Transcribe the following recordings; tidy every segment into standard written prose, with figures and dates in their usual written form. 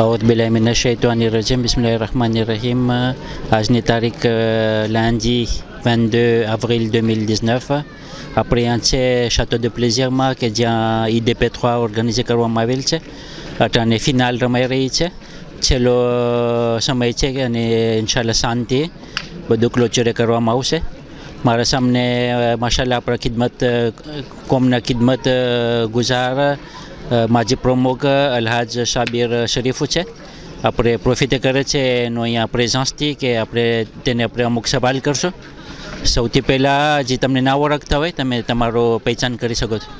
Aoudbillahiminash-shaytanir-rajim. Bismillahir-rahmanir-rahim. Ajni tarik lundi 22 avril 2019. Après un château de plaisir que dia IDP3 organisé કરવામાં આવેલ છે અને finale રમાઈ રહી છે. છેલ્લો સમય છે કે અને ઇન્શાલ્લાહ શાંતિ બધું ક્લોઝરે કરવામાં આવશે. મારા સામને માશાલ્લાહ આપણા ખિદમત કોમના ખિદમત ગુજાર માજી પ્રમુખ અલહાજ શાબીર શરીફુ છે. આપણે પ્રોફિટ કરે છે એનો અહીંયા પ્રેઝન્સથી કે આપણે તેને આપણે અમુક સવાલ કરશું. સૌથી પહેલાં જે તમને ના ઓળખતા હોય તમે તમારો પહેચાન કરી શકો છો.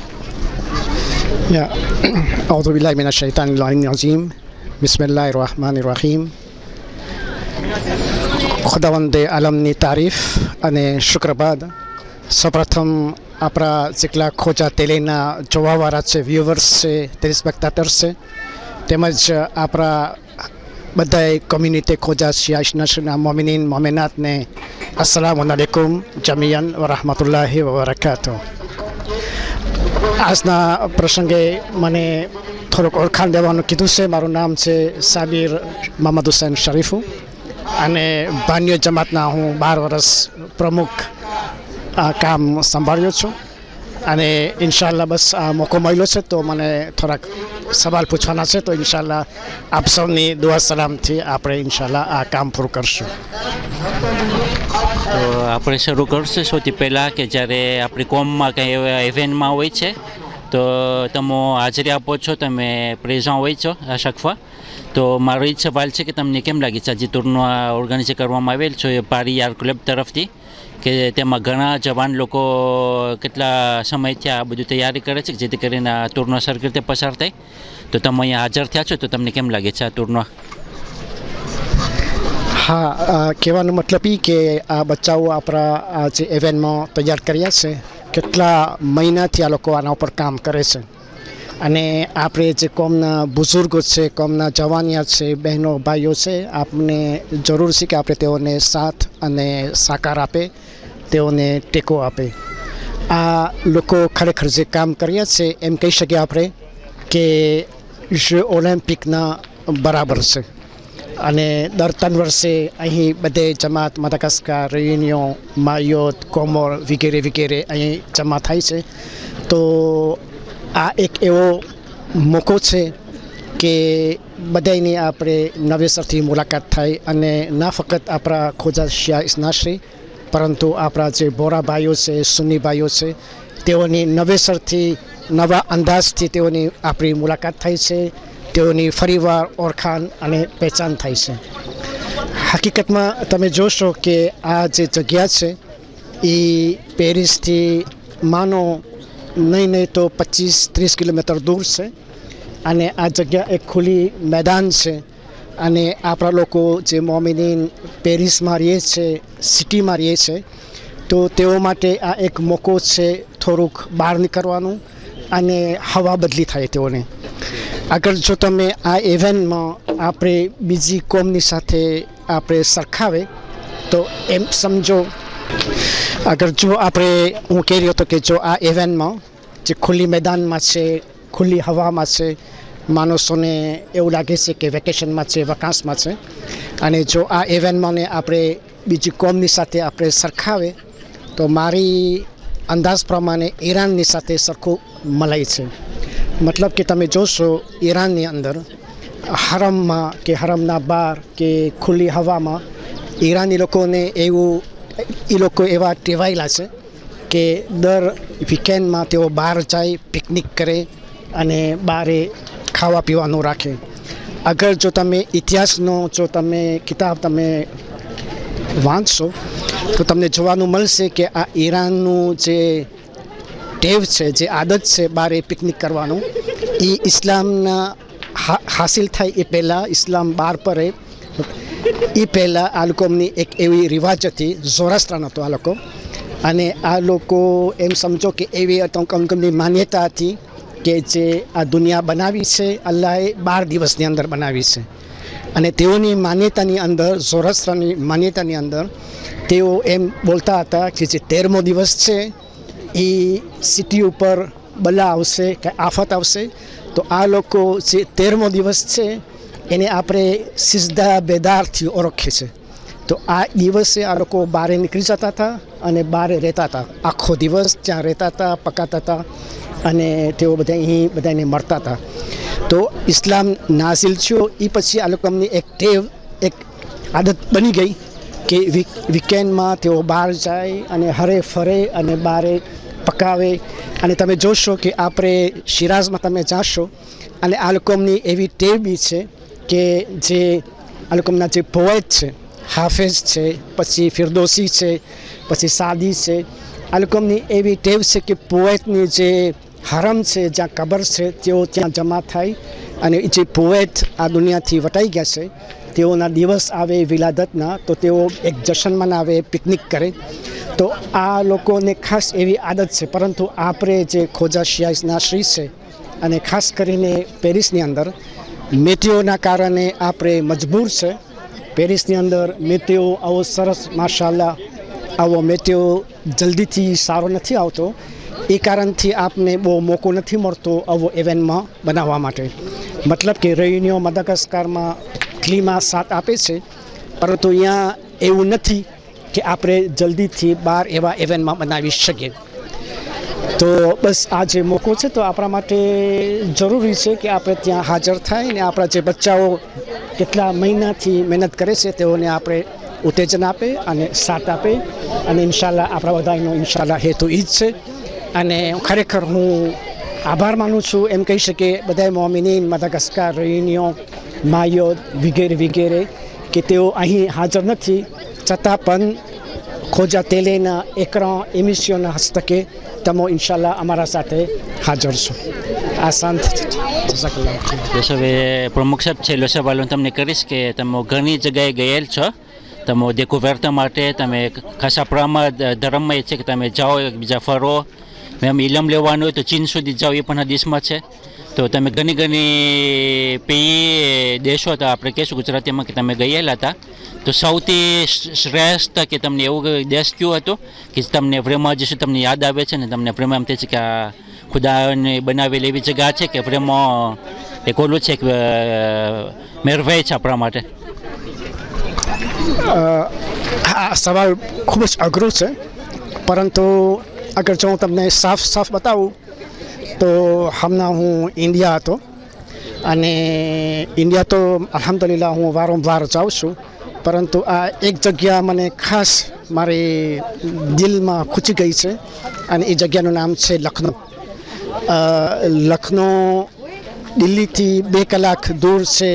અઉઝુબિલ્લાહિ મિનશ-શૈતાનિર-રજીમ. બિસ્મિલ્લાહિર-રહમાનિર-રહીમ. ખુદાવંદે આલમની તારીફ અને શુક્રબાદ. સૌપ્રથમ આપણા જેટલા ખોજા તેલીના જોવાવાળા છે, વ્યુઅર્સ છે, ટેલિસ્પેક્ટેટર્સ છે, તેમજ આપણા બધાય કોમ્યુનિટી ખોજા શિયાશના મોમિનીન મોમિનાતને અસ્સલામુ અલૈકુમ જમીયન વરહમતુલ્લાહિ વબરકાતુહ. આજના પ્રસંગે મને થોડુંક ઓળખાણ દેવાનું કીધું છે. મારું નામ છે સાબીર મોહમ્મદ હુસૈન શરીફુ અને બાન્યો જમાતના હું 12 વર્ષ પ્રમુખ આ કામ સંભાળ્યો છું અને ઇન્શાલ્લાહ બસ આ મોકો મળ્યો છે તો મને થોડાક સવાલ પૂછવાના છે. તો ઇન્શાલ્લાહ આપ સૌની દુઆ સલામથી આપણે ઇન્શાલ્લાહ આ કામ પૂરું કરશું. તો આપણે શરૂ કરશું. સૌથી પહેલાં કે જ્યારે આપણી કોમમાં કંઈ એવા ઇવેન્ટમાં હોય છે તો તમે હાજરી આપો છો, તમે પ્રેઝન્ટ હોય છો આ શકફા. તો મારો એ જ સવાલ છે કે તમને કેમ લાગે છે આજે ટૂરનો ઓર્ગેનાઇઝ કરવામાં આવેલ છે પારી યાર ક્લબ તરફથી, કે તેમાં ઘણા જવાન લોકો કેટલા સમયથી આ બધું તૈયારી કરે છે જેથી કરીને આ ટૂરનો સરખી રીતે પસાર થાય. તો તમે અહીંયા હાજર થયા છો તો તમને કેમ લાગે છે આ ટૂરનો? હા, કહેવાનો મતલબ એ કે આ બચ્ચાઓ આપણા આ જે ઇવેન્ટમાં તૈયાર કર્યા છે કેટલા મહિનાથી આ લોકો આના ઉપર કામ કરે છે અને આપણે જે કોમના બુઝુર્ગો છે, કોમના જવાનિયા છે, બહેનો ભાઈઓ છે, આપને જરૂર છે કે આપણે તેઓને સાથ અને સાકાર આપે, તેઓને ટેકો આપે. આ લોકો ખરેખર જે કામ કર્યા છે એમ કહી શકીએ આપણે કે જે ઓલિમ્પિકના બરાબર છે. અને દર 3 વર્ષે અહીં બધે જમાત મદાગાસ્કાર, રેયુનિયો, માયોત, કોમોર વગેરે વગેરે અહીં જમા થાય છે. તો આ એક એવો મોકો છે કે બધાની આપણે નવેસરથી મુલાકાત થાય અને ના ફક્ત આપણા ખોજા શિયા ઇસ્નાશ્રી પરંતુ આપણા જે બોરા ભાઈઓ છે, સુન્ની ભાઈઓ છે, તેઓની નવેસરથી નવા અંદાજથી તેઓની આપણી મુલાકાત થાય છે, તેઓની ફરીવાર ઓળખાણ અને પહેચાન થાય છે. હકીકતમાં તમે જોશો કે આ જે જગ્યા છે એ પેરિસથી માનો નહીં તો 25-30 કિલોમીટર દૂર છે અને આ જગ્યા એક ખુલ્લી મેદાન છે અને આપણા લોકો જે મોમિનીન પેરિસમાં રહીએ છે, સિટીમાં રહીએ છે, તો તેઓ માટે આ એક મોકો છે થોડુંક બહાર નીકળવાનું અને હવા બદલી થાય તેઓને. અગર જો તમે આ ઇવેન્ટમાં આપણે બીજી કોમની સાથે આપણે સરખાવે તો એમ સમજો, અગર જો આપણે હું કહી રહ્યો હતો કે જો આ ઇવેન્ટમાં જે ખુલ્લી મેદાનમાં છે, ખુલ્લી હવામાં છે, માણસોને એવું લાગે છે કે વેકેશનમાં છે, વકાશમાં છે, અને જો આ ઇવેન્ટમાં આપણે બીજી કોમની સાથે આપણે સરખાવે તો મારી અંદાજ પ્રમાણે ઈરાનની સાથે સરખું મળાય છે. મતલબ કે તમે જોશો ઈરાનની અંદર હરમમાં કે હરમના બહાર કે ખુલ્લી હવામાં ઈરાની લોકોને એવું એ લોકો એવા ટેવાયેલા છે કે દર વીકેન્ડમાં તેઓ બહાર જાય, પિકનિક કરે અને બહારે ખાવા પીવાનું રાખે. અગર જો તમે ઇતિહાસનો જો તમે કિતાબ તમે વાંચશો તો તમને જોવાનું મળશે કે આ ઈરાનનું જે ટેવ છે, જે આદત છે બહારે પિકનિક કરવાનું, એ ઇસ્લામના હાસિલ થાય એ પહેલાં, ઇસ્લામ બહાર પડે એ પહેલાં આ લોકોની એક એવી રિવાજ હતી. ઝોરાસ્ટ્રન હતો આ લોકો અને આ લોકો એમ સમજો કે એવી કંકમની માન્યતા હતી કે જે આ દુનિયા બનાવી છે અલ્લાહે 12 દિવસની અંદર બનાવી છે અને તેઓની માન્યતાની અંદર, ઝોરાસ્ટ્રની માન્યતાની અંદર તેઓ એમ બોલતા હતા કે જે 13મો દિવસ છે એ સિટી ઉપર બલા આવશે કે આફત આવશે તો આ લોકો જે 13મો દિવસ છે એને આપણે સિજદા બેદારથી ઓળખીએ છીએ. તો આ દિવસે આ લોકો બહાર નીકળી જતા હતા અને બહાર રહેતા હતા. આખો દિવસ ત્યાં રહેતા હતા, પકાતા હતા અને તેઓ બધા અહીં બધાને મળતા હતા. તો ઇસ્લામ નાઝિલ થયો એ પછી આ લોકોની એક ટેવ, એક આદત બની ગઈ કે વીકેન્ડમાં તેઓ બહાર જાય અને હરે ફરે અને બહાર પકાવે. અને તમે જોશો કે આપણે શિરાઝમાં તમે જાશો અને આ લોકોની એવી ટેવ બી છે કે જે આ લોકોના જે પોએટ છે, હાફિઝ છે, પછી ફિરદોસી છે, પછી સાદી છે, આ લોકોની એવી ટેવ છે કે પોએટની જે હરમ છે, જ્યાં કબર છે, તેઓ ત્યાં જમા થાય અને જે પોએટ આ દુનિયાથી વટાઈ ગયા છે તેઓના દિવસ આવે વિલાદતના, તો તેઓ એક જશ્ન મનાવે, પિકનિક કરે. તો આ લોકોને ખાસ એવી આદત છે. પરંતુ આપણે જે ખોજા શિયાના શ્રી છે અને ખાસ કરીને પેરિસની અંદર મેટેઓના કારણે આપણે મજબૂર છે. પેરિસની અંદર મેટેઓ આવો સરસ માશાલ્લાહ આવો મેટેઓ જલ્દીથી સારો નથી આવતો. એ કારણથી આપને બહુ મોકો નથી મળતો આવો ઇવેન્ટમાં બનાવવા માટે. મતલબ કે રેયુનિયો મદાગાસ્કારમાં ક્લીમાં સાથ આપે છે, પરંતુ અહીંયા એવું નથી કે આપણે જલ્દીથી બહાર એવા ઇવેન્ટમાં બનાવી શકીએ. તો બસ આ જે મોકો છે તો આપણા માટે જરૂરી છે કે આપણે ત્યાં હાજર થાય અને આપણા જે બચ્ચાઓ કેટલા મહિનાથી મહેનત કરે છે તેઓને આપણે ઉત્તેજન આપે અને સાથ આપે. અને ઇન્શાલ્લાહ આપણા બધાનો ઇન્શાલ્લાહ હેતુ એ જ છે. અને ખરેખર હું આભાર માનું છું, એમ કહી શકીએ બધા મોમિનીન મદાગાસ્કાર, રેયુનિયો, માયો વગેરે વગેરે કે તેઓ અહીં હાજર નથી, છતાં પણ ખોજા તેલેના એકરા એમિસિયોના હસ્તકે તમો ઇન્શાલ્લાહ અમારા સાથે હાજર છો. આ શાંત બસ હવે પ્રમુખ સાહેબ છેલ્લો સવાલ હું તમને કરીશ કે તમે ઘણી જગ્યાએ ગયેલ છો, તમે દેખુવેરતા માટે તમે ખાસ આપણામાં ધર્મમાં એ છે કે તમે જાઓ એકબીજા ફરો, એમ ઇલમ લેવાનું હોય તો ચીન સુધી જાઓ, એ પણ હદીસમાં છે. તો તમે ઘણી પેઈ દેશો હતા, આપણે કહીશું ગુજરાતીમાં કે તમે ગયેલા હતા, તો સૌથી શ્રેષ્ઠ કે તમને એવું દેશ કયો હતો કે તમને પ્રેમ હજી તમને યાદ આવે છે ને તમને પ્રેમ એમ થાય છે કે આ ખુદાને બનાવેલી એવી જગ્યા છે કે પ્રેમ એક ઓલું છે કે મેરભાઈ છે આપણા માટે? આ સવાલ ખૂબ જ અઘરો છે, પરંતુ અગર જો હું તમને સાફ બતાવું તો હમણાં હું ઇન્ડિયા હતો અને ઇન્ડિયા તો અલ્હમ્દુલિલ્લાહ હું વારંવાર જાઉં છું, પરંતુ આ એક જગ્યા મને ખાસ મારી દિલમાં ખૂચી ગઈ છે અને એ જગ્યાનું નામ છે લખનઉ. લખનઉ દિલ્હીથી 2 કલાક દૂર છે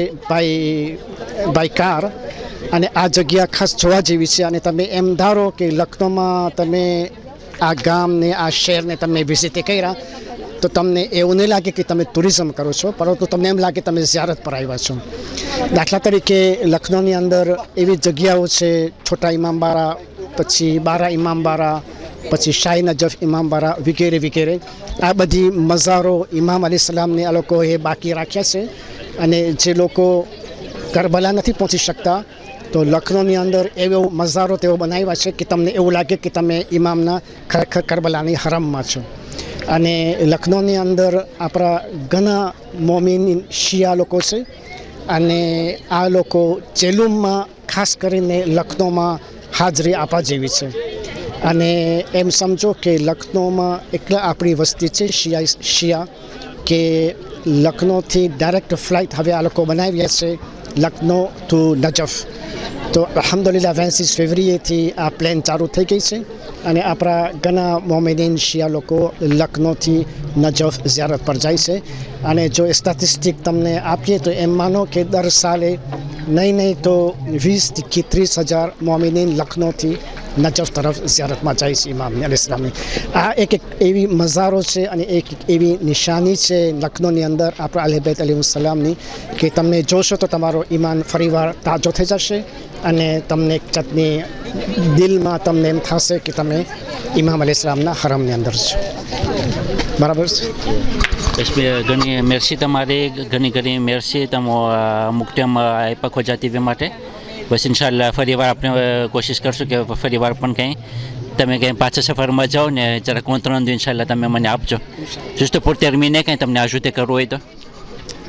બાય કાર, અને આ જગ્યા ખાસ જોવા જેવી છે. અને તમે એમ ધારો કે લખનઉમાં તમે આ ગામને, આ શહેરને તમે વિઝિટ કર્યા તો તમને એવું નહીં લાગે કે તમે ટુરિઝમ કરો છો, પરંતુ તમને એમ લાગે તમે ઝિયારત પર આવ્યા છો. દાખલા તરીકે લખનઉની અંદર એવી જગ્યાઓ છે, છોટા ઇમામબારા, પછી બારા ઇમામબારા, પછી શાહી નજફ ઇમામબારા વગેરે વગેરે. આ બધી મઝારો ઇમામ અલીસલામને આ લોકોએ બાકી રાખ્યા છે. અને જે લોકો કરબલા નથી પહોંચી શકતા તો લખનઉની અંદર એવો મઝારો તેઓ બનાવ્યા છે કે તમને એવું લાગે કે તમે ઇમામના ખરેખર કરબલાની હરમમાં છો. અને લખનઉની અંદર આપણા ઘણા મોમિન શિયા લોકો છે, અને આ લોકો ચેલુમમાં ખાસ કરીને લખનઉમાં હાજરી આપવા જેવી છે. અને એમ સમજો કે લખનઉમાં એટલા આપણી વસ્તી છે શિયા કે લખનઉથી ડાયરેક્ટ ફ્લાઇટ હવે આ લોકો બનાવ્યા છે લખનઉ ટુ નજફ. તો અલ્હમ્દુલિલ્લાહ 26 ફેબ્રુઆરીથી આ પ્લેન ચાલુ થઈ ગઈ છે અને આપણા ઘણા મોમિનીન શિયા લોકો લખનઉથી નજફ ઝિયારત પર જાય છે. અને જો સ્ટેટિસ્ટિક તમને આપીએ તો એમ માનો કે દર સાલે નહીં તો 20 થી 30 હજાર મોમિનીન લખનઉથી નજફ તરફ ઝિયારતમાં જાય છે ઇમામ અલીસલામની. આ એક એવી મઝારો છે અને એક એવી નિશાની છે લખનઉની અંદર આપણા અહલે બેત અલીહિસ્સલામની કે તમને જોશો તો તમારો ઈમાન ફરીવાર તાજો થઈ જશે અને તમને એક જાતની દિલમાં તમને એમ થશે કે તમે ઇમામ અલીસલામના હરમની અંદર છો. બરાબર છે? ઘણી મેરસી તમારી, ઘણી મેરસી તમે અમુક ટાઈમ આપ્યા ખોજા ટીવી માટે. બસ ઇન્શાલ્લાહ ફરીવાર આપણે કોશિશ કરશું કે ફરીવાર પણ કંઈ તમે કંઈ પાછા સફરમાં જાઓ ને જરાક કોંત્રણ ઇન્શાલ્લાહ તમે મને આપજો. જુસ્તો પૂર ટર્મીને કંઈ તમને આજુતે કરવું હોય તો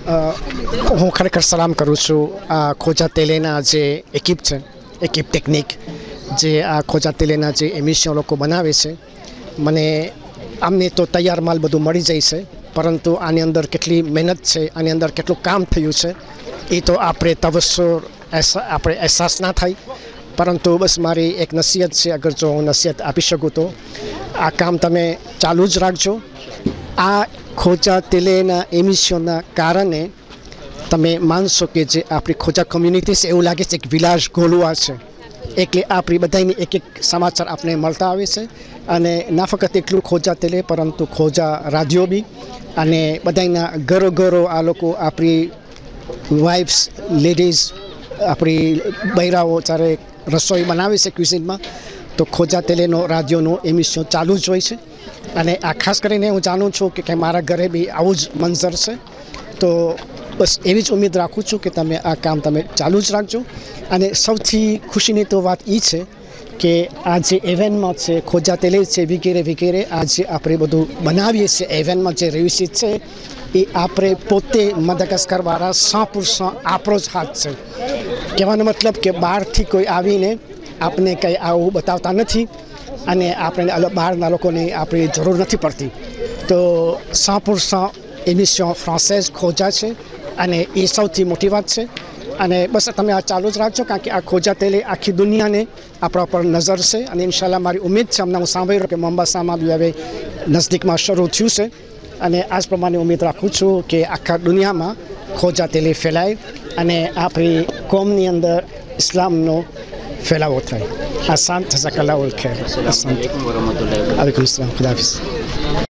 હું ખરેખર સલામ કરું છું આ ખોજા તેલેના જે એકિપ છે, એકિપ ટેકનિક જે આ ખોજા તેલેના જે એમિશન લોકો બનાવે છે. મને આમને તો તૈયાર માલ બધું મળી જાય છે, પરંતુ આની અંદર કેટલી મહેનત છે, આની અંદર કેટલું કામ થયું છે એ તો આપણે તવસ્સુર આપણે અહેસાસ ના થાય. પરંતુ બસ મારી એક નસીહત છે, અગર જો હું નસીહત આપી શકું તો આ કામ તમે ચાલુ જ રાખજો. આ ખોજા તેલેના એમિશનના કારણે તમે માનશો કે જે આપણી ખોજા કોમ્યુનિટી છે એવું લાગે છે કે વિલાસ ગોલુઆ છે. એટલે આપણી બધાની એક એક સમાચાર આપણે મળતા આવે છે. અને ના ફક્ત એટલું ખોજા તેલે પરંતુ ખોજા રાડિયો બી, અને બધાના ઘરો ઘરો આ લોકો આપણી વાઇફ્સ, લેડીઝ, આપણી બૈરાઓ જ્યારે રસોઈ બનાવે છે ક્યુઝિનમાં, તો ખોજા તેલેનો રાડિયોનો એમિશન ચાલુ જ હોય છે. અને આ ખાસ કરીને હું જાણું છું કે મારા ઘરે બી આવું જ મંઝર છે. તો બસ એવી જ ઉમ્મીદ રાખું છું કે તમે આ કામ તમે ચાલુ જ રાખજો. અને સૌથી ખુશીની તો વાત એ છે કે આ જે ઇવેન્ટમાં છે ખોજા તેલે છે વગેરે વગેરે, આ જે આપણે બધું બનાવીએ છીએ ઇવેન્ટમાં જે રેવિસિટ છે એ આપણે પોતે મદાગાસ્કરવાળા 100% આપણો જ હાથ છે. કહેવાનો મતલબ કે બહારથી કોઈ આવીને આપણે કંઈ આવું બતાવતા નથી, અને આપણે બહારના લોકોને આપણી જરૂર નથી પડતી. તો 100% એમિશન ફ્રાન્સેઝ ખોજા છે, અને એ સૌથી મોટી વાત છે. અને બસ તમે આ ચાલુ જ રાખજો, કારણ કે આ ખોજા તેલે આખી દુનિયાને આપણા પર નજર છે. અને ઇન્શાલ્લાહ મારી ઉમ્મીદ છે, હમણાં હું સાંભળ્યું કે મોમ્બાસામાં બી હવે નજદીકમાં શરૂ થયું છે. અને આ જ પ્રમાણે ઉમ્મીદ રાખું છું કે આખા દુનિયામાં ખોજા તેલે ફેલાય અને આપણી કોમની અંદર ઇસ્લામનો ફેલાવો થાય. આસાન જઝાકલ્લાહુલ ખૈર. અસલામ વાલેકુમ. ખુદાહાફિઝ.